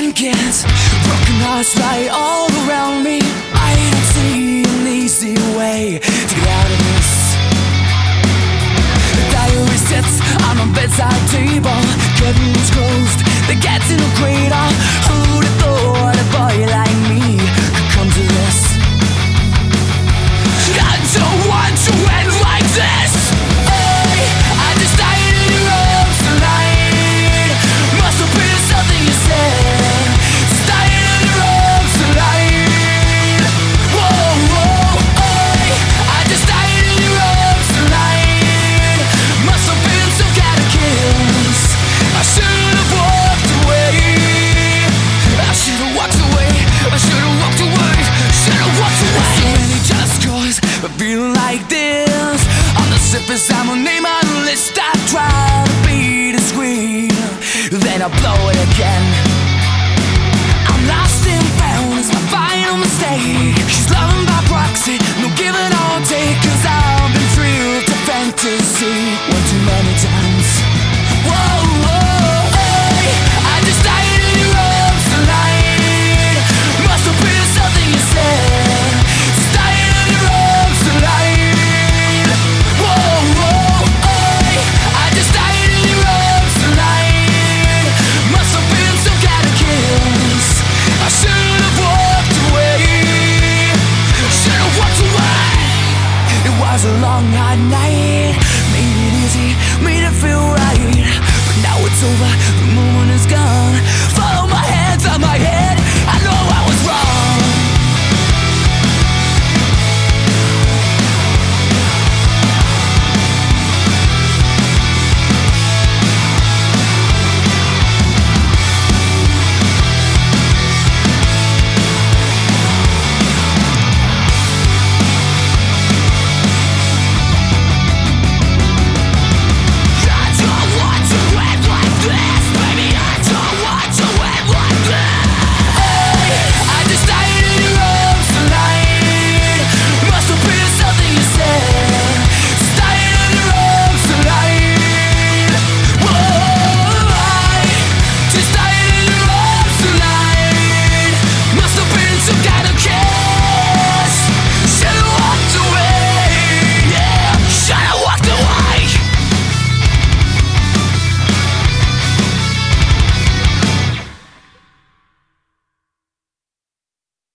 blankets, broken hearts lie all around me. I don't see an easy way to get out of this. The diary sits on a bedside table, curtains closed, the cat's in a cradle. Who'd have thought a boy like me could come to this? I don't want to end like this. I just died in your arms tonight. Must have been something you said. Just died in your arms tonight. Whoa, whoa, I just died in your arms tonight. Must have been some kind of kiss. I should have walked away. I should have walked away. I should have walked away. Should have walked away. So many just cause I feel like this. On the surface I'm a name on the list. I try to be discreet, then I blow it again. I'm lost and found, it's my final mistake. She's loving by proxy, no give and all take. Cause I've been thrilled to fantasy one too many times. Whoa, whoa, I just died in your arms tonight. Must have been something you said. Just died in your arms tonight. Whoa, whoa, I just died in your arms tonight. Must have been some kind of kiss. I should have walked away. Should have walked away. It was a long hard night. Made it easy, made it feel right. But now it's over, the moment is gone. Follow my head.